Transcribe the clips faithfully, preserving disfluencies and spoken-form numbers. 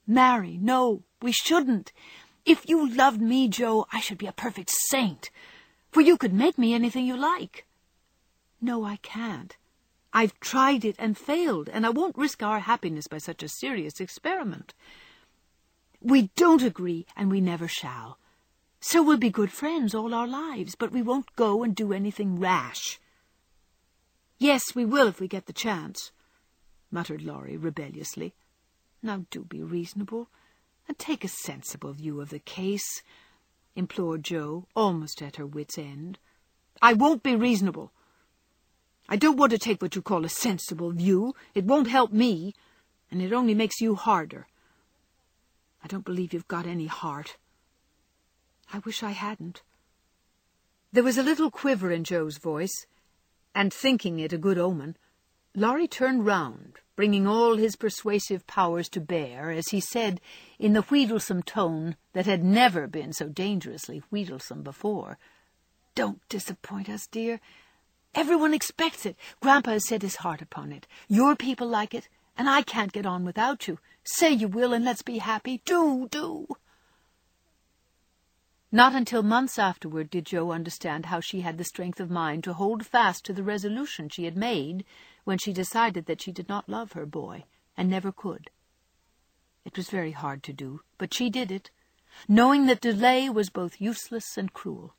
marry. No, we shouldn't. If you loved me, Joe, I should be a perfect saint, for you could make me anything you like. No, I can't. I've tried it and failed, and I won't risk our happiness by such a serious experiment. We don't agree, and we never shall. So we'll be good friends all our lives, but we won't go and do anything rash. Yes, we will if we get the chance, muttered Laurie rebelliously. Now do be reasonable, and take a sensible view of the case, implored Joe, almost at her wit's end. I won't be reasonable. I don't want to take what you call a sensible view. It won't help me, and it only makes you harder. I don't believe you've got any heart. I wish I hadn't. There was a little quiver in Joe's voice, and thinking it a good omen, Laurie turned round, bringing all his persuasive powers to bear, as he said, in the wheedlesome tone that had never been so dangerously wheedlesome before, Don't disappoint us, dear. Everyone expects it. Grandpa has set his heart upon it. Your people like it, and I can't get on without you. Say you will, and let's be happy. Do, do. Not until months afterward did Joe understand how she had the strength of mind to hold fast to the resolution she had made when she decided that she did not love her boy, and never could. It was very hard to do, but she did it, knowing that delay was both useless and cruel.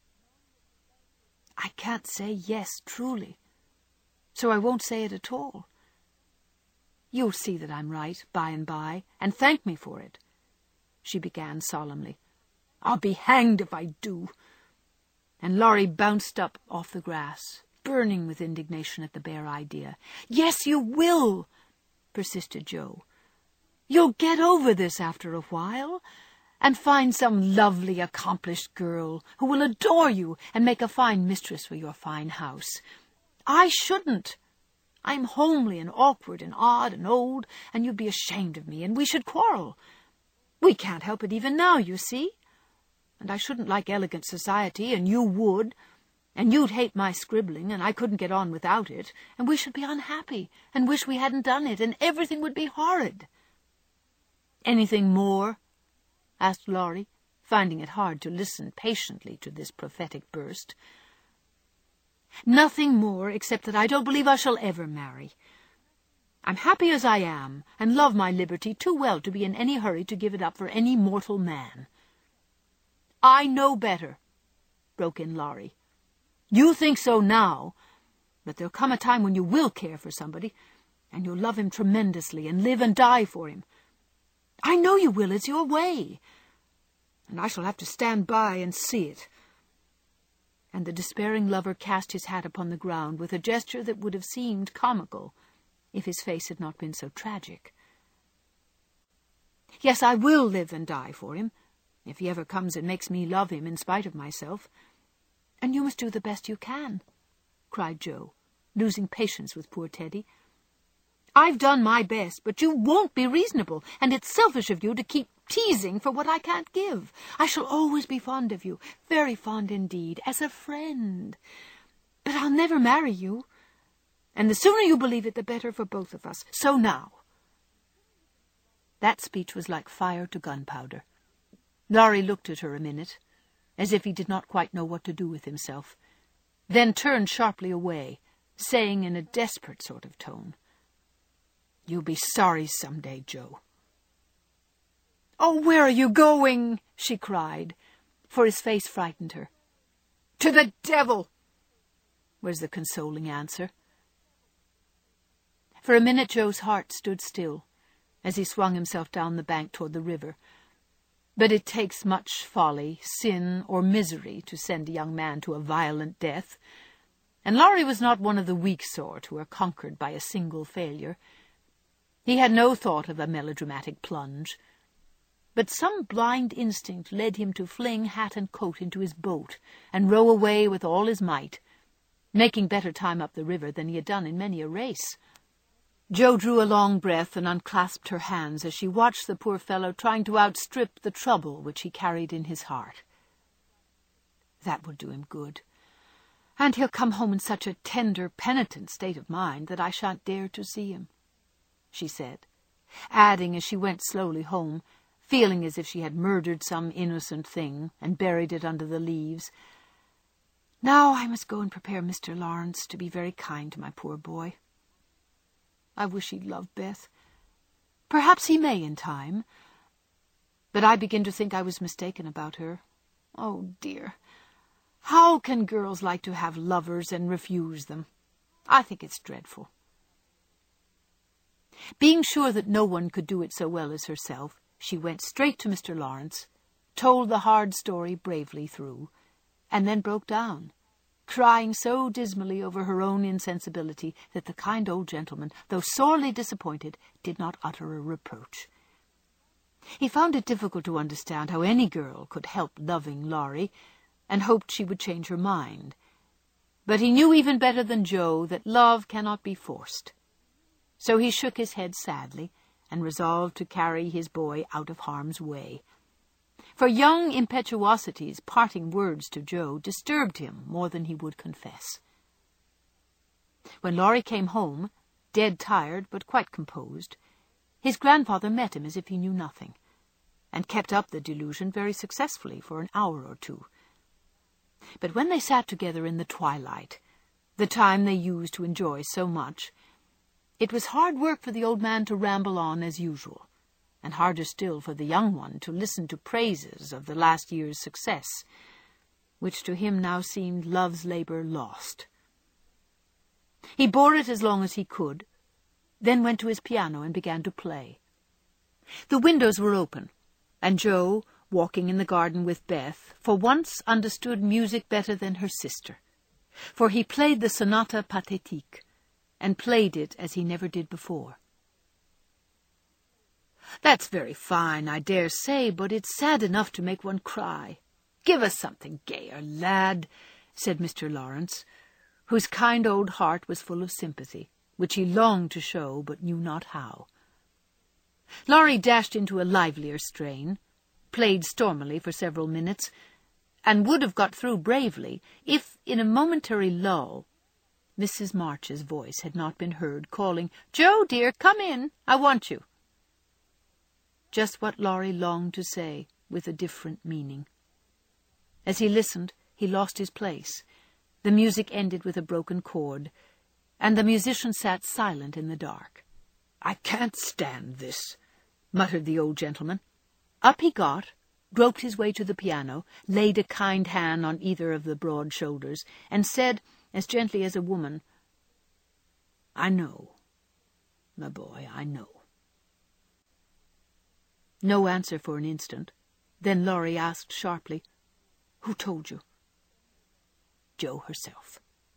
I can't say yes, truly, so I won't say it at all. You'll see that I'm right by and by, and thank me for it, she began solemnly. I'll be hanged if I do. And Laurie bounced up off the grass, burning with indignation at the bare idea. Yes, you will, persisted Joe. You'll get over this after a while, and find some lovely, accomplished girl who will adore you and make a fine mistress for your fine house. I shouldn't. I'm homely and awkward and odd and old, and you'd be ashamed of me, and we should quarrel. We can't help it even now, you see. And I shouldn't like elegant society, and you would, and you'd hate my scribbling, and I couldn't get on without it, and we should be unhappy, and wish we hadn't done it, and everything would be horrid. Anything more? Asked Laurie, finding it hard to listen patiently to this prophetic burst. Nothing more, except that I don't believe I shall ever marry. I'm happy as I am, and love my liberty too well to be in any hurry to give it up for any mortal man. I know better, broke in Laurie. You think so now, but there'll come a time when you will care for somebody, and you'll love him tremendously and live and die for him. I know you will, it's your way, and I shall have to stand by and see it. And the despairing lover cast his hat upon the ground with a gesture that would have seemed comical if his face had not been so tragic. Yes, I will live and die for him, if he ever comes and makes me love him in spite of myself. And you must do the best you can, cried Joe, losing patience with poor Teddy. I've done my best, but you won't be reasonable, and it's selfish of you to keep teasing for what I can't give. I shall always be fond of you, very fond indeed, as a friend. But I'll never marry you, and the sooner you believe it, the better for both of us. So now. That speech was like fire to gunpowder. Laurie looked at her a minute, as if he did not quite know what to do with himself, then turned sharply away, saying in a desperate sort of tone, You'll be sorry some day, Joe. Oh, where are you going? She cried, for his face frightened her. To the devil, was the consoling answer. For a minute Joe's heart stood still, as he swung himself down the bank toward the river. But it takes much folly, sin, or misery to send a young man to a violent death, and Laurie was not one of the weak sort who are conquered by a single failure. He had no thought of a melodramatic plunge, but some blind instinct led him to fling hat and coat into his boat and row away with all his might, making better time up the river than he had done in many a race. Joe drew a long breath and unclasped her hands as she watched the poor fellow trying to outstrip the trouble which he carried in his heart. That will do him good, and he'll come home in such a tender, penitent state of mind that I shan't dare to see him, she said, adding as she went slowly home, feeling as if she had murdered some innocent thing and buried it under the leaves, "Now I must go and prepare Mister Lawrence to be very kind to my poor boy. I wish he'd love Beth. Perhaps he may in time. But I begin to think I was mistaken about her. Oh, dear. How can girls like to have lovers and refuse them? I think it's dreadful." Being sure that no one could do it so well as herself, she went straight to Mister Lawrence, told the hard story bravely through, and then broke down, crying so dismally over her own insensibility that the kind old gentleman, though sorely disappointed, did not utter a reproach. He found it difficult to understand how any girl could help loving Laurie, and hoped she would change her mind. But he knew even better than Joe that love cannot be forced. So he shook his head sadly, and resolved to carry his boy out of harm's way. For young impetuosity's parting words to Joe disturbed him more than he would confess. When Laurie came home, dead tired but quite composed, his grandfather met him as if he knew nothing, and kept up the delusion very successfully for an hour or two. But when they sat together in the twilight, the time they used to enjoy so much, it was hard work for the old man to ramble on as usual, and harder still for the young one to listen to praises of the last year's success, which to him now seemed love's labour lost. He bore it as long as he could, then went to his piano and began to play. The windows were open, and Joe, walking in the garden with Beth, for once understood music better than her sister, for he played the Sonata Pathétique, and played it as he never did before. "That's very fine, I dare say, but it's sad enough to make one cry. Give us something gayer, lad," said Mister Lawrence, whose kind old heart was full of sympathy, which he longed to show but knew not how. Laurie dashed into a livelier strain, played stormily for several minutes, and would have got through bravely if, in a momentary lull, Missus March's voice had not been heard calling, "Joe, dear, come in, I want you." Just what Laurie longed to say, with a different meaning. As he listened, he lost his place. The music ended with a broken chord, and the musician sat silent in the dark. "I can't stand this," muttered the old gentleman. Up he got, groped his way to the piano, laid a kind hand on either of the broad shoulders, and said, as gently as a woman, "I know, my boy, I know." No answer for an instant. Then Laurie asked sharply, "Who told you?" "Jo herself."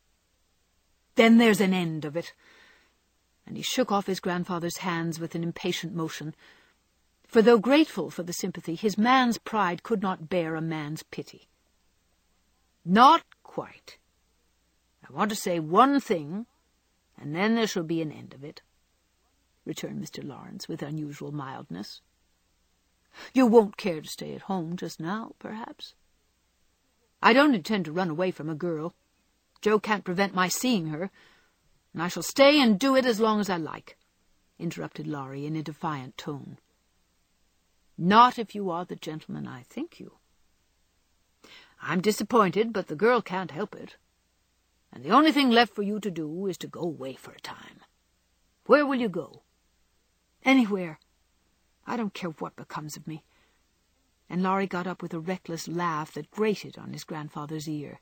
"Then there's an end of it." And he shook off his grandfather's hands with an impatient motion, for though grateful for the sympathy, his man's pride could not bear a man's pity. "Not quite. I want to say one thing, and then there shall be an end of it," returned Mister Lawrence with unusual mildness. "You won't care to stay at home just now, perhaps?" "I don't intend to run away from a girl. Jo can't prevent my seeing her, and I shall stay and do it as long as I like," interrupted Laurie in a defiant tone. "Not if you are the gentleman I think you. I'm disappointed, but the girl can't help it, and the only thing left for you to do is to go away for a time. Where will you go?" "Anywhere. I don't care what becomes of me." And Laurie got up with a reckless laugh that grated on his grandfather's ear.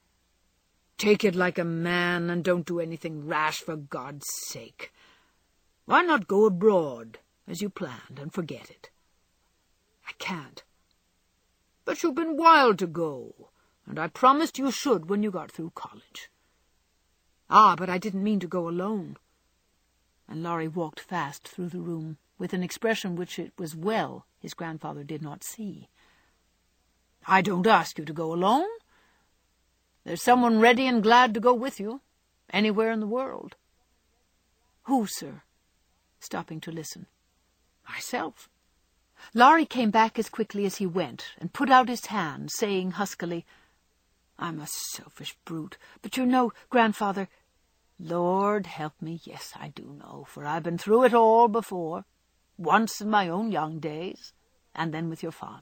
"Take it like a man, and don't do anything rash, for God's sake. Why not go abroad, as you planned, and forget it?" "I can't." "But you've been wild to go, and I promised you should when you got through college." "Ah, but I didn't mean to go alone." And Laurie walked fast through the room, with an expression which it was well his grandfather did not see. "I don't ask you to go alone. There's someone ready and glad to go with you, anywhere in the world." "Who, sir?" stopping to listen. "Myself." Laurie came back as quickly as he went, and put out his hand, saying huskily, "I'm a selfish brute, but you know, grandfather—" "Lord help me, yes, I do know, for I've been through it all before. Once in my own young days, and then with your father.